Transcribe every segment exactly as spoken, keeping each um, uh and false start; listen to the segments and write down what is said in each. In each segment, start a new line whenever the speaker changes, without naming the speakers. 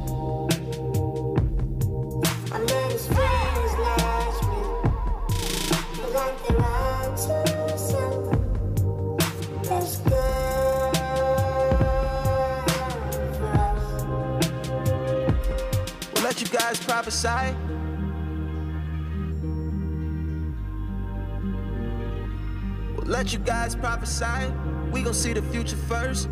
I let his friends last me. Feel like they're on to something that's good for us.
We'll let you guys prophesy. We'll let you guys prophesy. We gon' see the future first.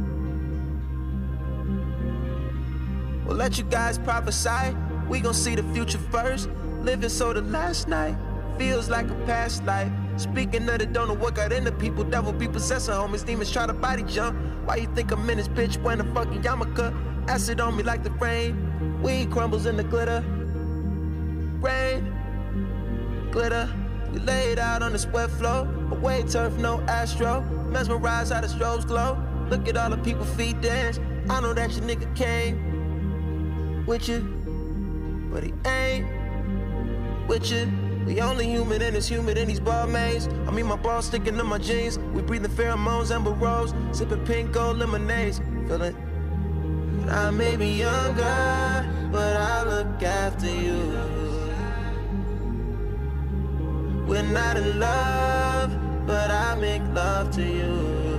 We'll let you guys prophesy. We gon' see the future first. Living so the last night feels like a past life. Speaking of the don't know what got into people. Devil be possessing homies. Demons try to body jump. Why you think I'm in this bitch wearing a fucking yarmulke? Acid on me like the rain. Weed crumbles in the glitter. Rain, glitter. We laid out on the sweat floor. Away turf, no astro. Mesmerized how the strobes glow. Look at all the people feet dance. I know that your nigga came with you, but he ain't with you. The only human in is humid in these ball mains. I mean my balls sticking to my jeans. We breathing pheromones, amber rose, sipping pink gold lemonades. Feel it? I may be younger, but I look after you. We're not in love, but I make love to you.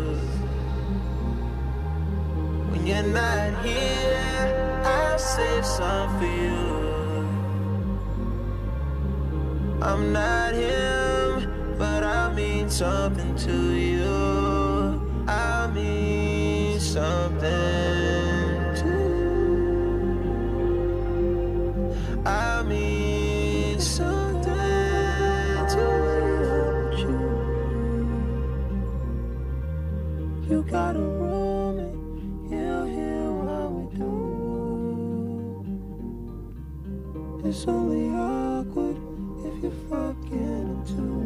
When you're not here, I'll save some for you. I'm not him, but I mean something to you. I mean something to you. I mean something to you. You gotta roll me, he'll hear what we do. It's only awkward if you're fucking him too.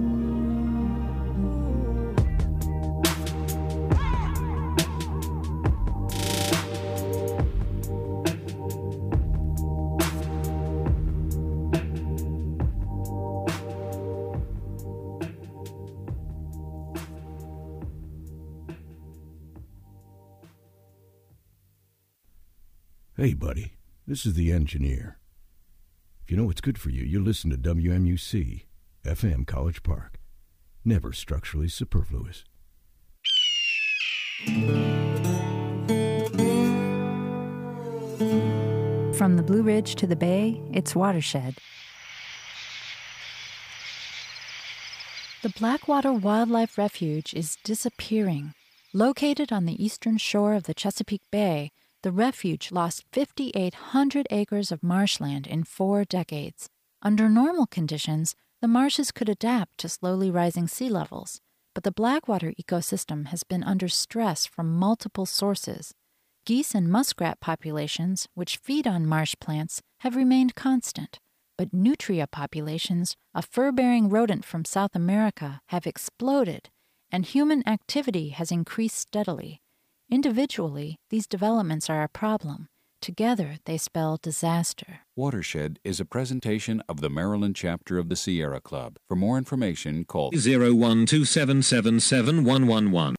Hey, buddy, this is the engineer. If you know what's good for you, you listen to W M U C, F M College Park. Never structurally superfluous.
From the Blue Ridge to the Bay, it's Watershed. The Blackwater Wildlife Refuge is disappearing. Located on the eastern shore of the Chesapeake Bay, the refuge lost five thousand eight hundred acres of marshland in four decades. Under normal conditions, the marshes could adapt to slowly rising sea levels, but the Blackwater ecosystem has been under stress from multiple sources. Geese and muskrat populations, which feed on marsh plants, have remained constant, but nutria populations, a fur-bearing rodent from South America, have exploded, and human activity has increased steadily. Individually, these developments are a problem. Together, they spell disaster.
Watershed is a presentation of the Maryland chapter of the Sierra Club. For more information, call
zero one two seven seven seven one one one.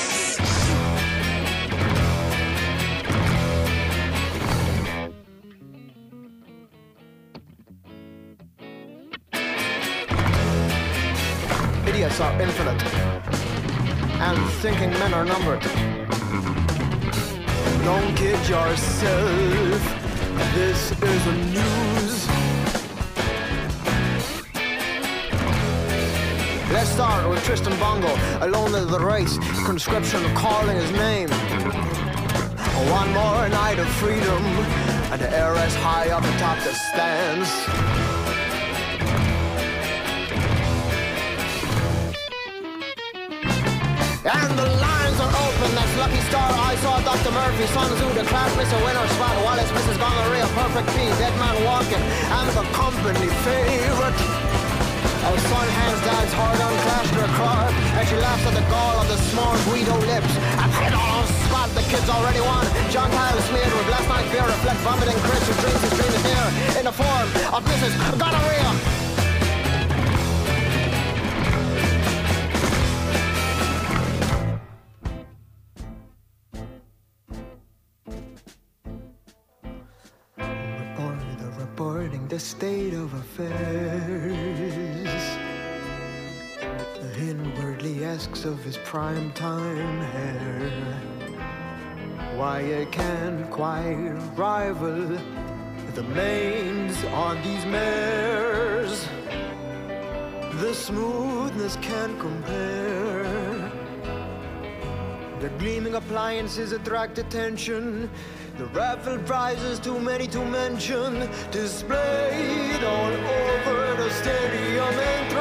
Idiots are infinite, and thinking men are numbered. Don't kid yourself, this is the news. Let's start with Tristan Bongo, alone of the race, conscription calling his name. One more night of freedom, and the air is high up atop the stands. And the lines are open, that's Lucky Star. I saw Doctor Murphy, Sun Tzu, the class, Mister Winner, Spot, Wallace, Missus Gonorrhea, Perfect P, Dead Man Walking, and the company favorite. Our son hands dad's hard on Clash their car, and she laughs at the gall of the small Guido lips. And hit on spot, the kids already won. John Kyle smeared with last night beer, reflect vomiting Chris, who drinks his dream is near, in the form of Missus Gonorrhea. learning the state of affairs. Inwardly asks of his prime time hair why it can't quite rival the manes on these mares. The smoothness can't compare. The gleaming appliances attract attention. The raffle prizes, too many to mention, displayed all over the stadium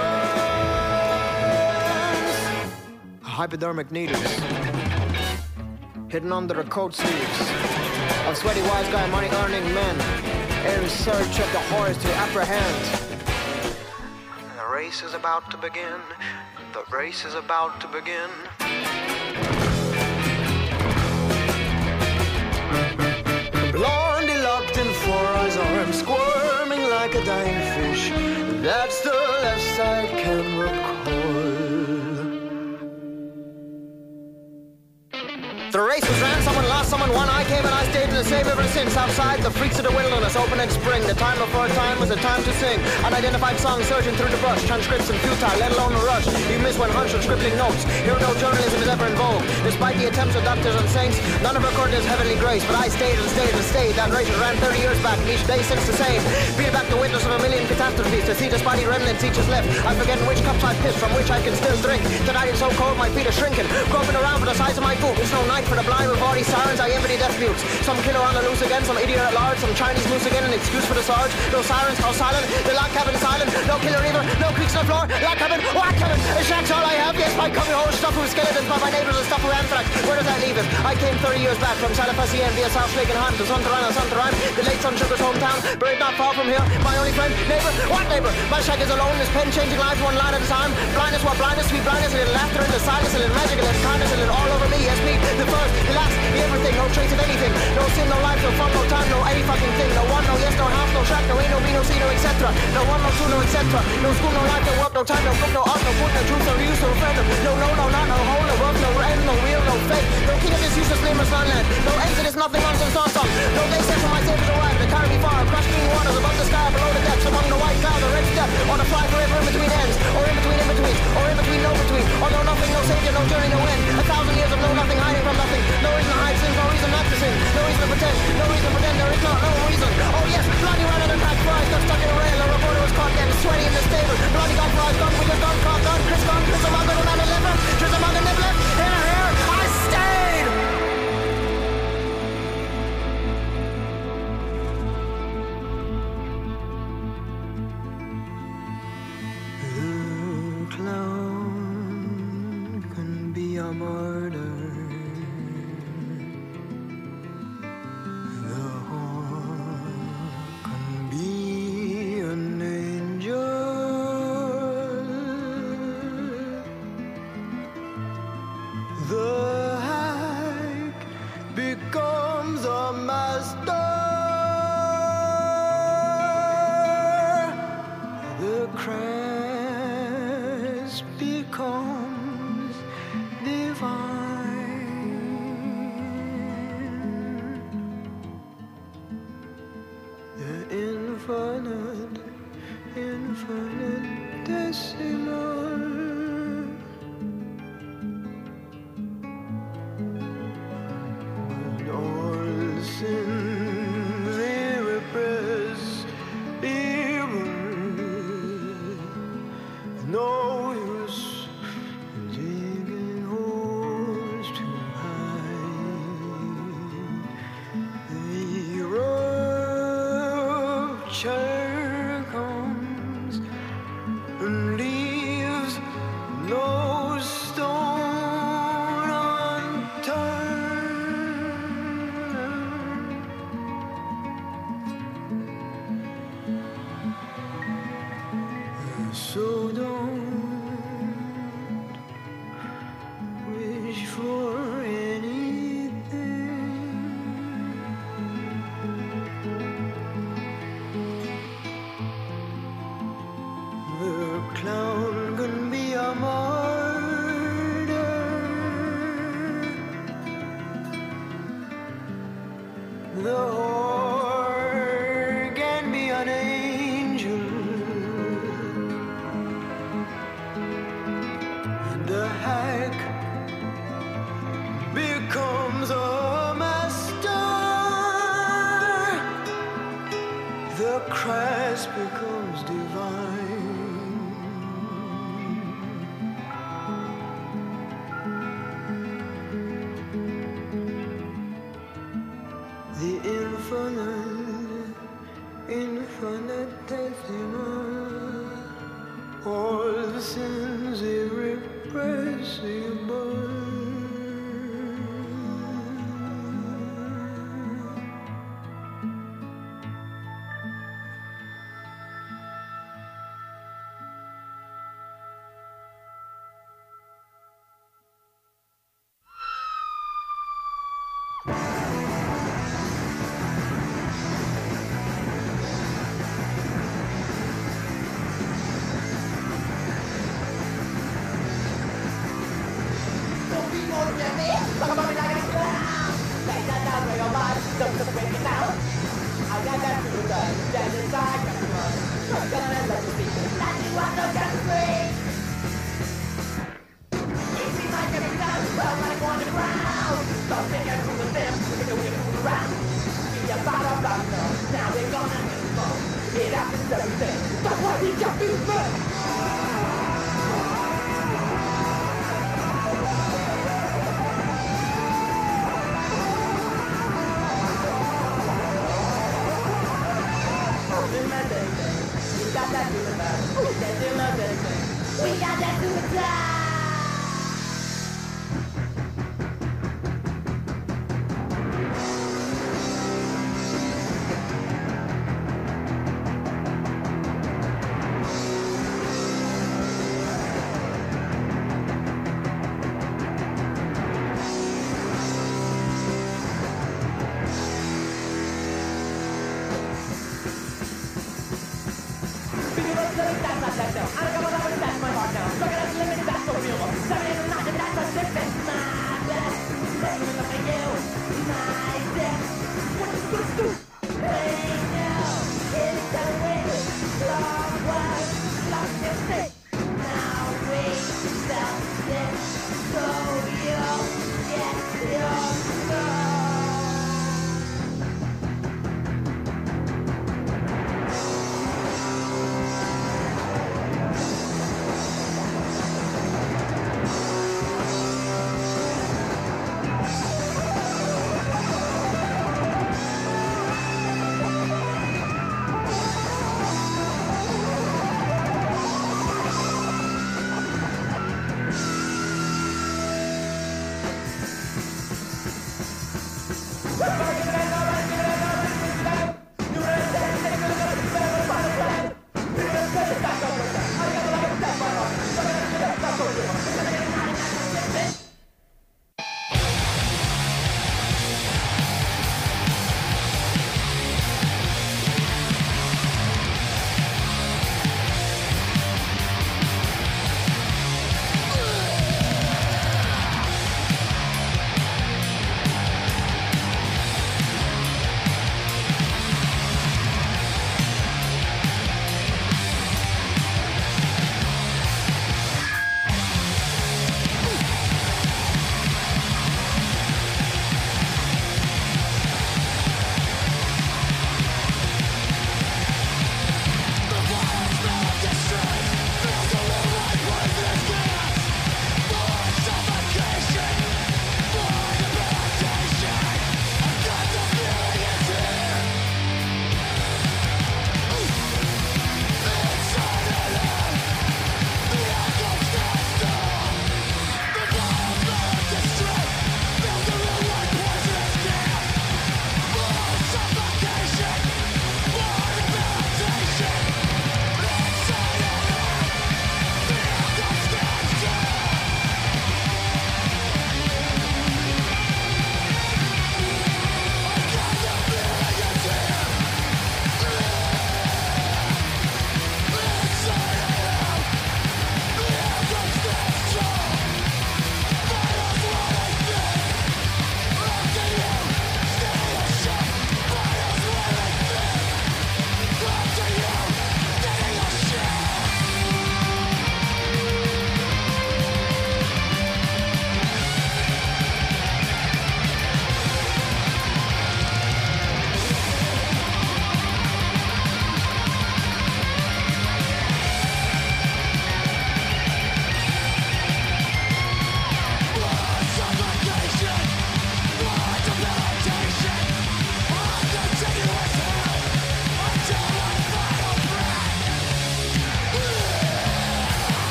entrance. Hypodermic needles hidden under the coat sleeves of sweaty wise guy money-earning men in search of the horse to apprehend. The race is about to begin. The race is about to begin. Blondie locked in four eyes arms, squirming like a dying fish. That's the last I can recall. The race was ran, someone lost, someone won. I came and I stayed in the same ever since. Outside, the freaks of the wilderness, open in spring. The time before time was a time to sing. Unidentified songs surging through the brush. Transcripts and futile, let alone a rush. You miss when hunch and scribbling notes. Here no journalism is ever in vogue. Despite the attempts of doctors and saints, none of recorded his heavenly grace. But I stayed and stayed and stayed. That race was ran thirty years back, each day since the same. Beat back the witness of a million catastrophes. To see the spotty remnants each is left. I forget which cups I pissed, from which I can still drink. Tonight it's so cold, my feet are shrinking. Groping around for the size of my boot. It's no night for the blind with all these sirens. I envy death mutes. Some killer on the loose again, some idiot at large, some Chinese moose again, an excuse for the sarge. No sirens, all silent, the lock cabin silent. No killer either, no creaks on the floor. Lock cabin, lock cabin. A shack's all I have. Yes, my cubby hole stuffed with skeletons, but my neighbors are stuffed with anthrax. Where does that leave us? I came thirty years back from Salafasien via South Lake and Hunt to Santarana, Santarine, the late Sun Sugar's hometown. Buried not far from here. My only friend, neighbor, what neighbor? My shack is alone, his pen changing lives one line at a time. Blindness, what blindness, sweet blindness, a little laughter in the silence, a little magic, a little kindness, a little all over me. Yes, me, the first, the last, the everything, no trace of anything. No sin, no life, no fun, no time, no any fucking thing. No one, no yes, no house, no shack, no ain't, no be, no see, no et cetera. No one, no two, no et cetera. No school, no life, no work, no time, no book, no art, no book, no truth, no use, no friend. No, no, no, not, no hole, no work, no end, no real, no fake. No king of this useless nameless land. No exodus, nothing nonsense, non stop. No day set for my saviors arrive. They carry me far, crush green waters above the sky, below the depths, among the white clouds, the red step, on a fly forever in between ends, or in between in betweens, or in between no between. Although nothing, no savior, no journey, no end. A thousand years of no nothing, hiding from nothing. No reason to hide sins, no reason not to sin. No reason to pretend, no reason to pretend, there is not, no reason. Oh yes, bloody ran and cracked fries, got stuck in a rail, a reporter was caught getting sweaty in the stable. Bloody got fries, gone, we just gone, caught, gone, Chris gone, Chris among the man and liver, Chris among the nib left, here, here, I stayed! The clown can be a martyr. The hawk can be an angel. The hack becomes a master. The crash becomes divine. The infinite, infinite decimal. When all sins irrepressible. No use digging holes to hide. The rupture comes and leaves no stone unturned. So don't wish for anything. The clown can be a martyr. The whore can be an angel. where Christ becomes divine. The infinite, infinitesimal, all the sins irrepressible.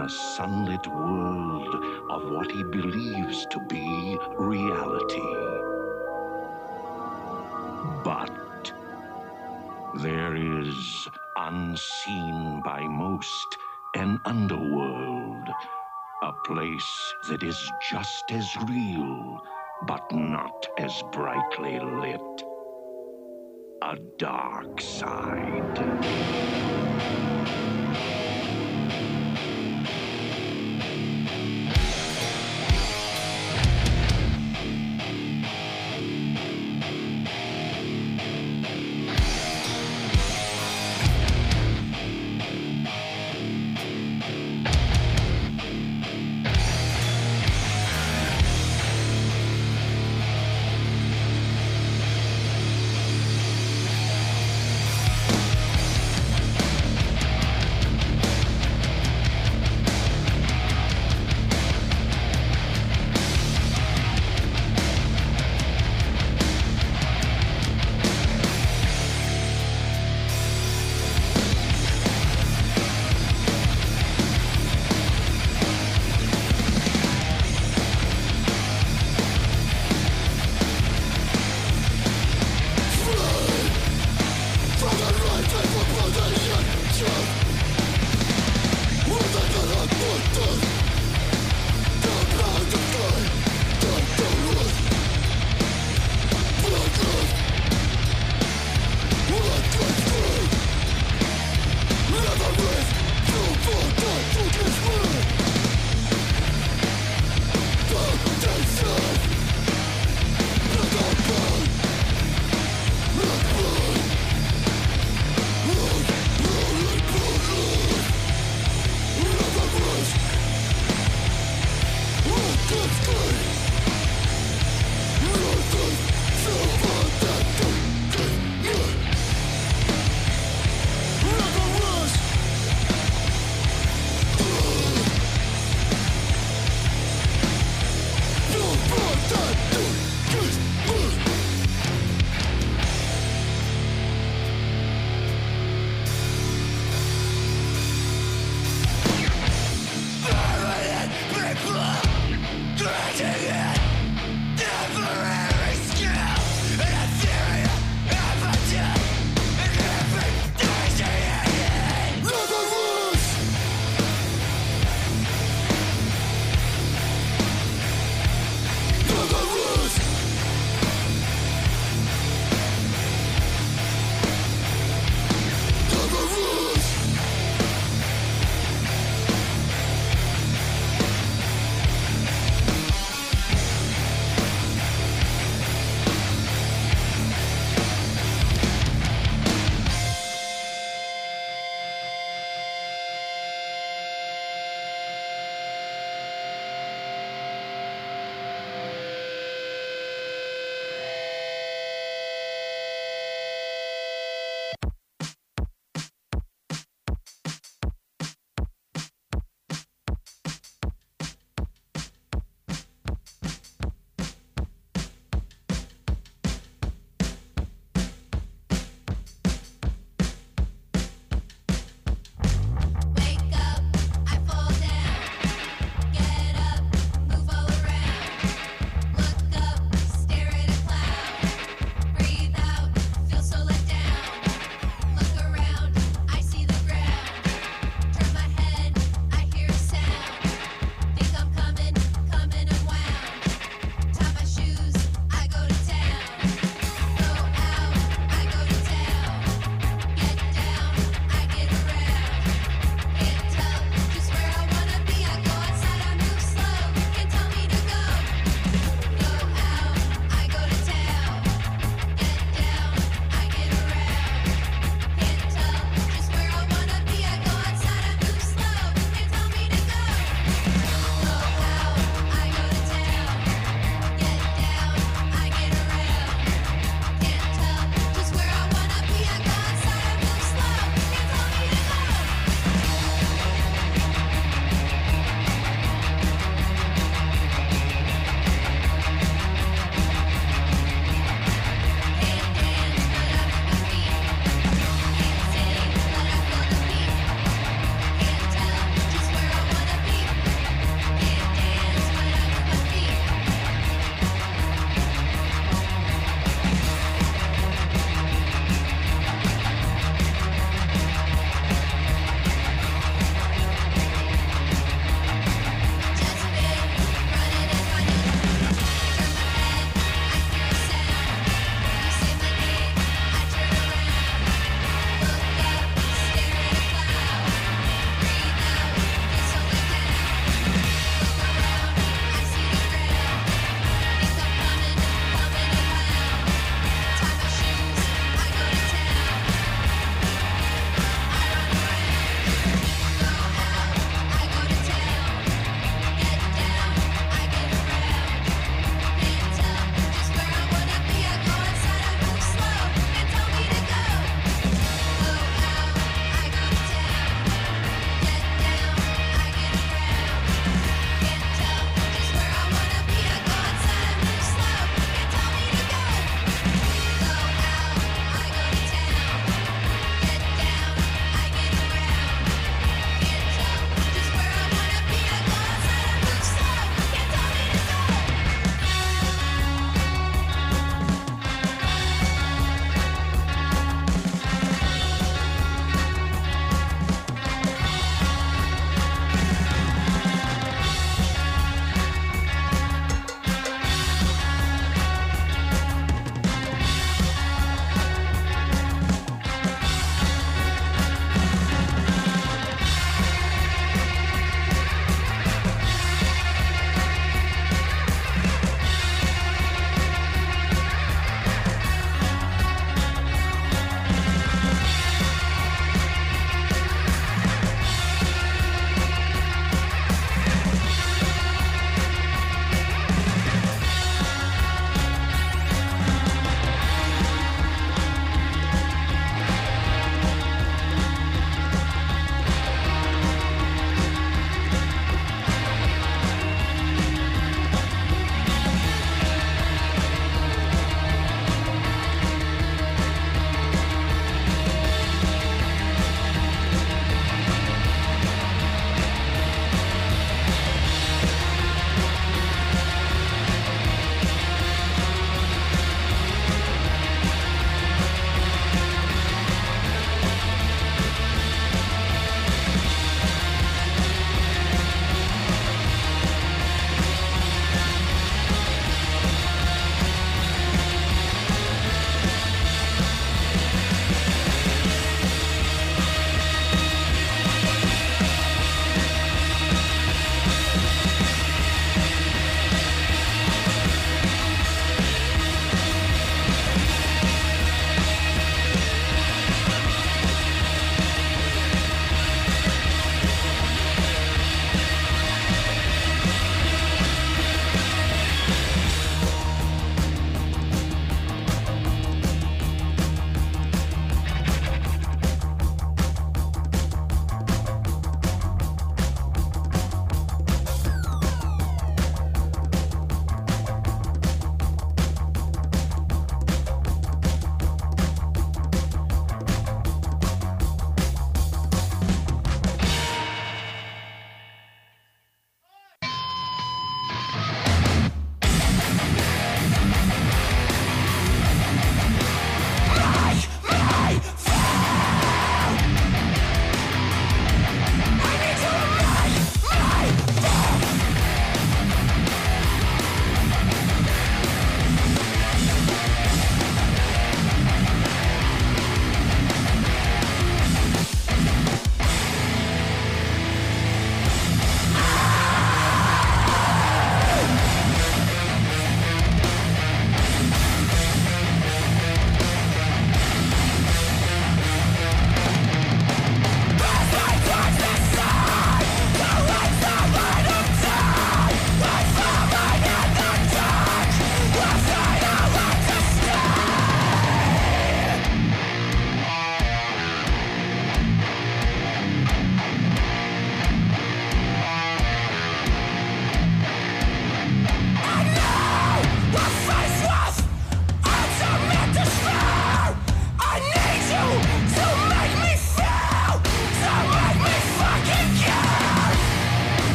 a sunlit world of what he believes to be reality. But there is, unseen by most, an underworld, a place that is just as real, but not as brightly lit. A dark side.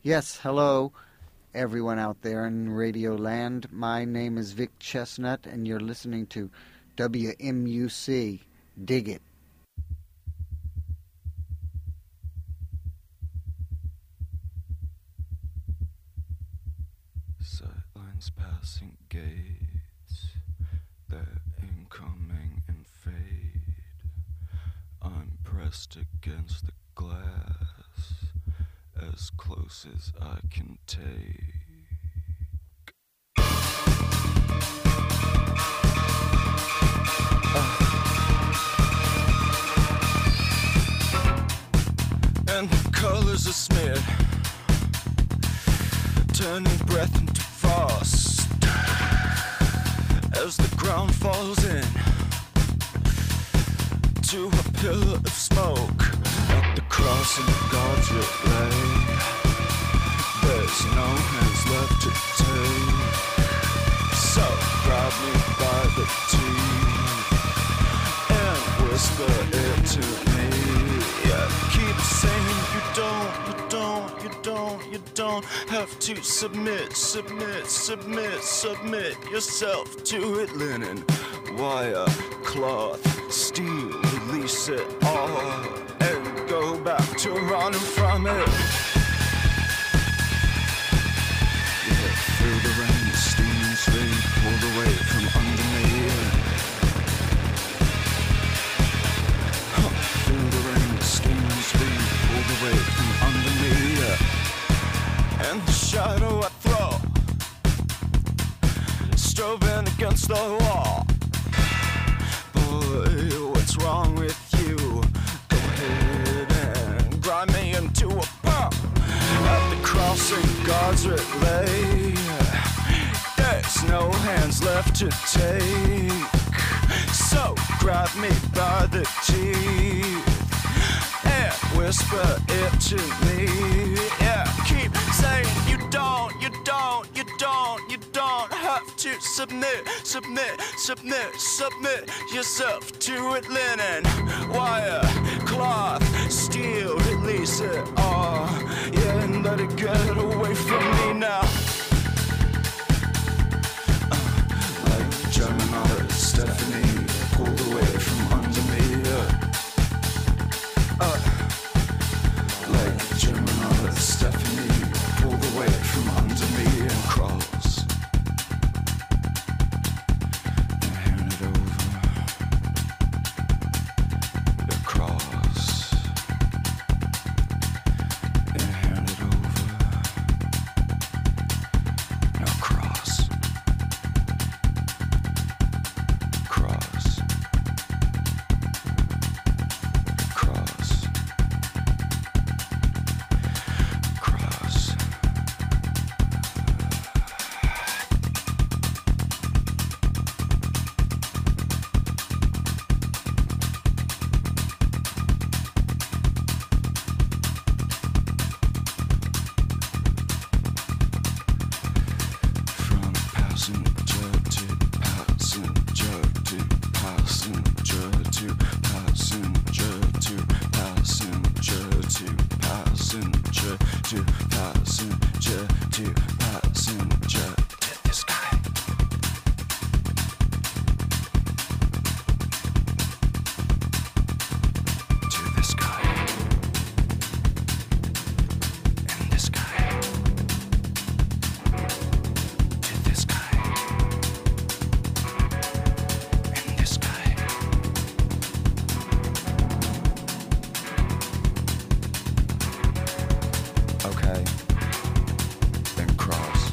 Yes, hello, everyone out there in Radio Land. My name is Vic Chestnut, and you're listening to W M U C. Dig it.
Sightlines passing gates, they're incoming and fade. I'm pressed against the glass, as close as I can take. And the colors are smeared, turning breath into frost as the ground falls in to a pillar of smoke. At the crossing of God's relay, there's no hands left to take. So grab me by the teeth and whisper it to me. Yeah, keep saying you don't, you don't, you don't, you don't have to submit, submit, submit, submit yourself to it. Linen, wire, cloth, steel, release it all and go back to running from it. Yeah, feel the rain, the steaming stream pulled away from under me. Huh, feel the rain, the steaming stream pulled away from under me. And the shadow I throw, strobing against the wall. Boy, what's wrong with you? Go ahead and grind me into a pump. At the crossing, God's relay, there's no hands left to take. So grab me by the teeth and whisper it to me. Yeah, keep saying you don't, you don't, you don't, you don't have to submit, submit, submit, submit yourself to it. Linen, wire, cloth, steel, release it all. Yeah, and let it get away from me now. Uh, like German art, Stephanie pulled away from under me. Uh, uh, like German art, Stephanie pulled away from under me and cross. And hand it over. Across. And hand it over. Now cross. Cross. Cross. Cross. From passenger to passenger to passenger to passenger to passenger to passenger to passenger to passenger to the sky. To the sky. In the sky. To the sky. In the sky. Okay. Then cross.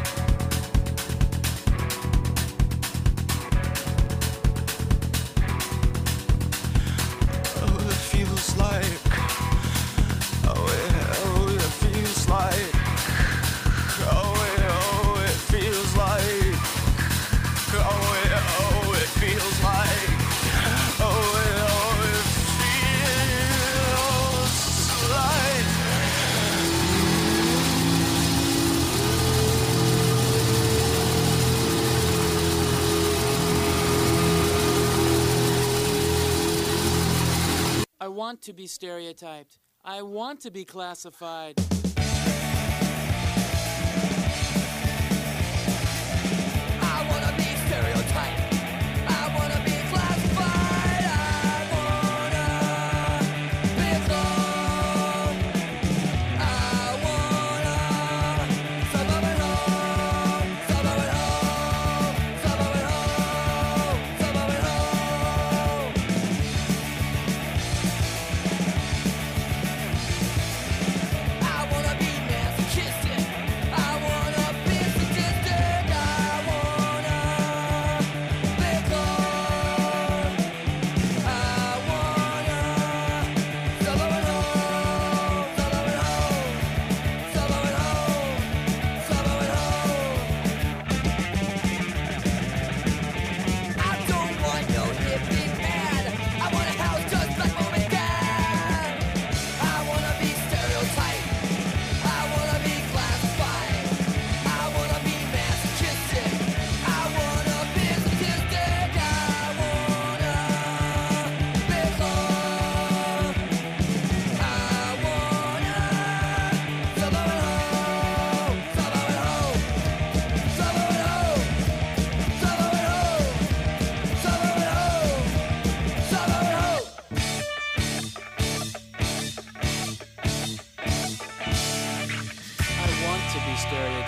Oh, it feels like. Oh, it, oh, it feels like. Oh, it, oh, it feels like. Oh, it, oh, it feels like. Oh, it, oh, it feels like.
I want to be stereotyped. I want to be classified.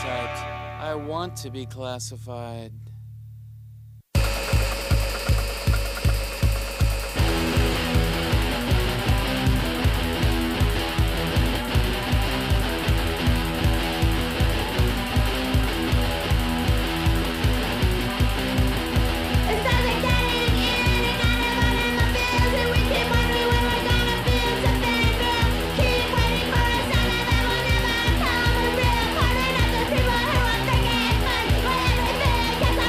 stereotyped. I want to be classified.
Keep waiting for a sign of that will never come. Real, calling out the people who are thinking it's fun. Whatever it is,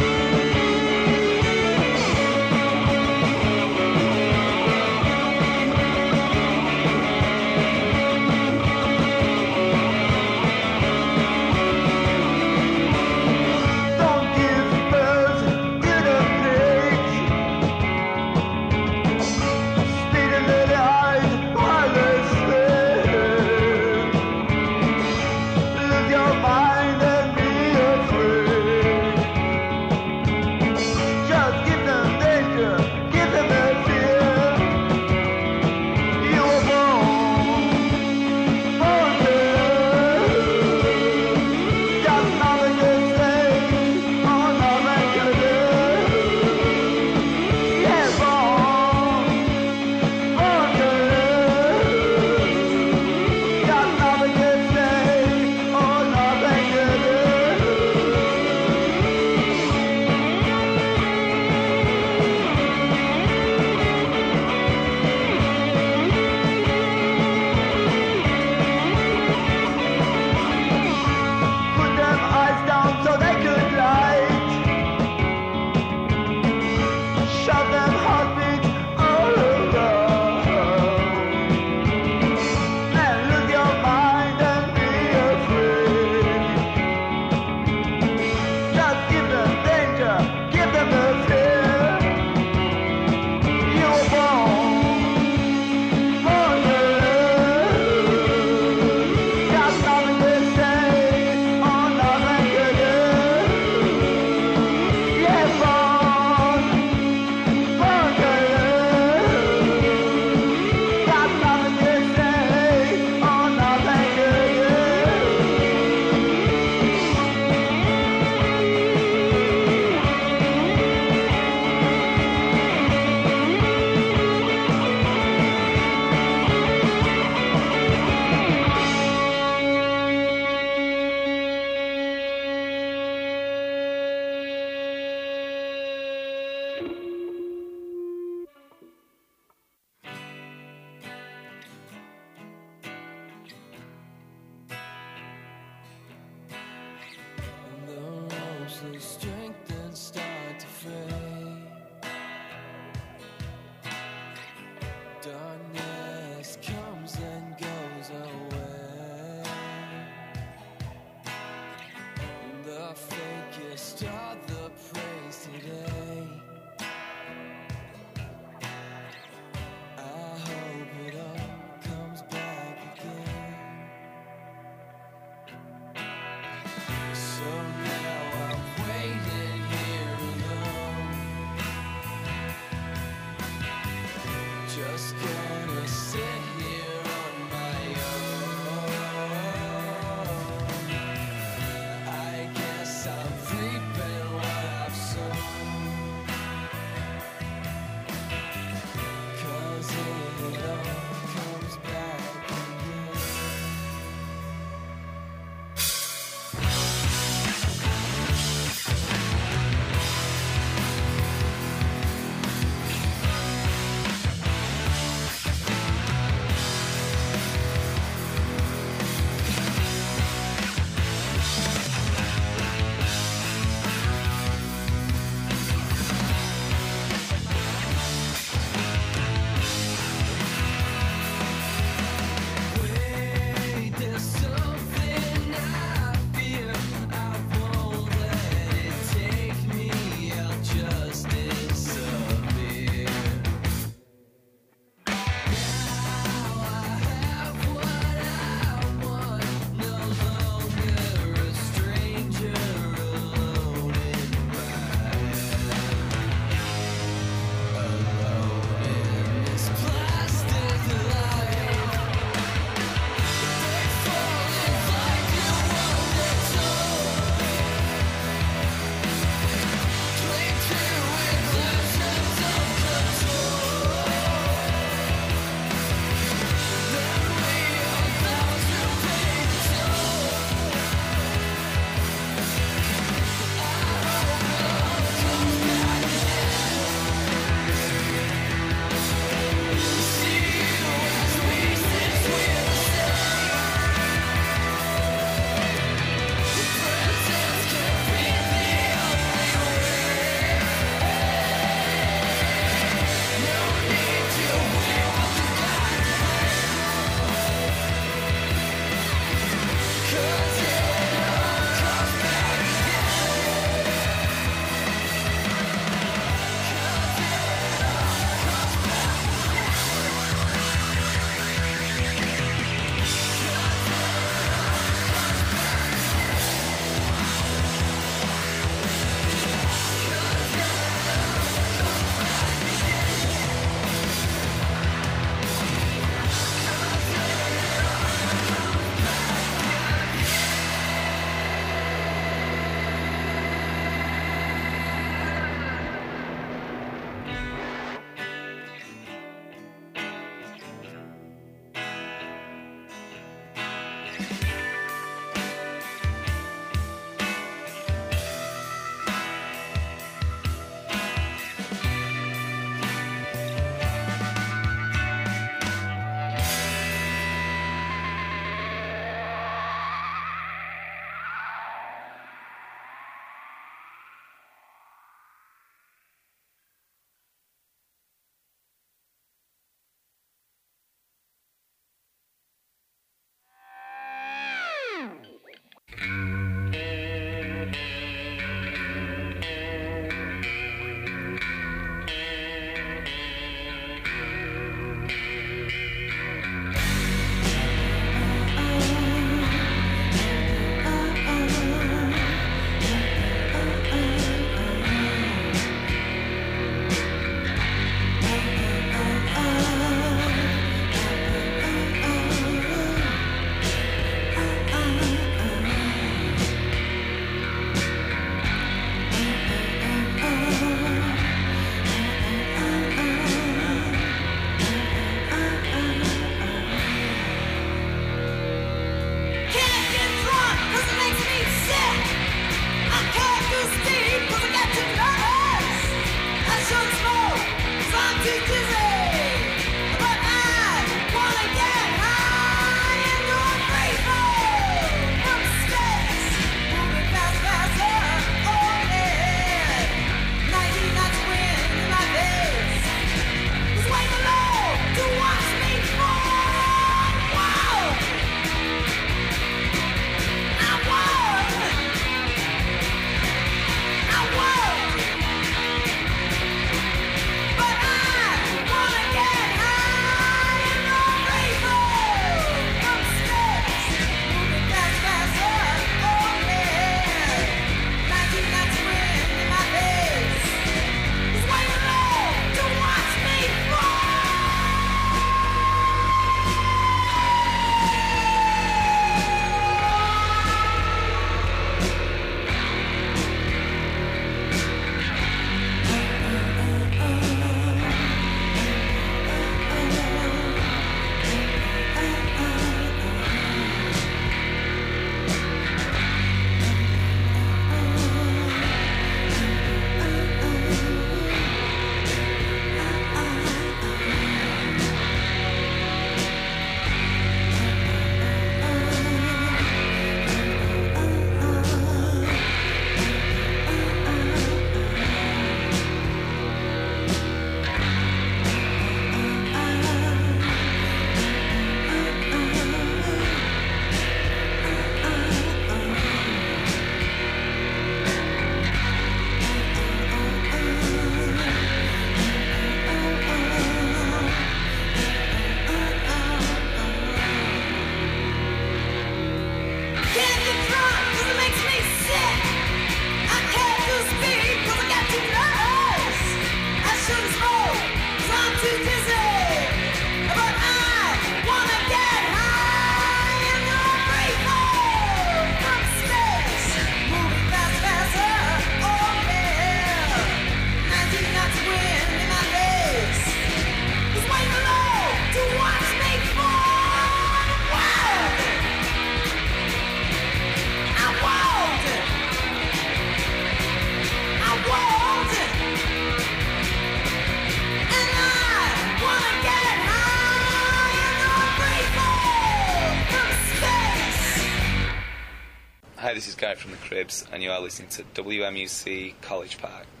this is Garrett from the Cribs, and you are listening to W M U C College Park.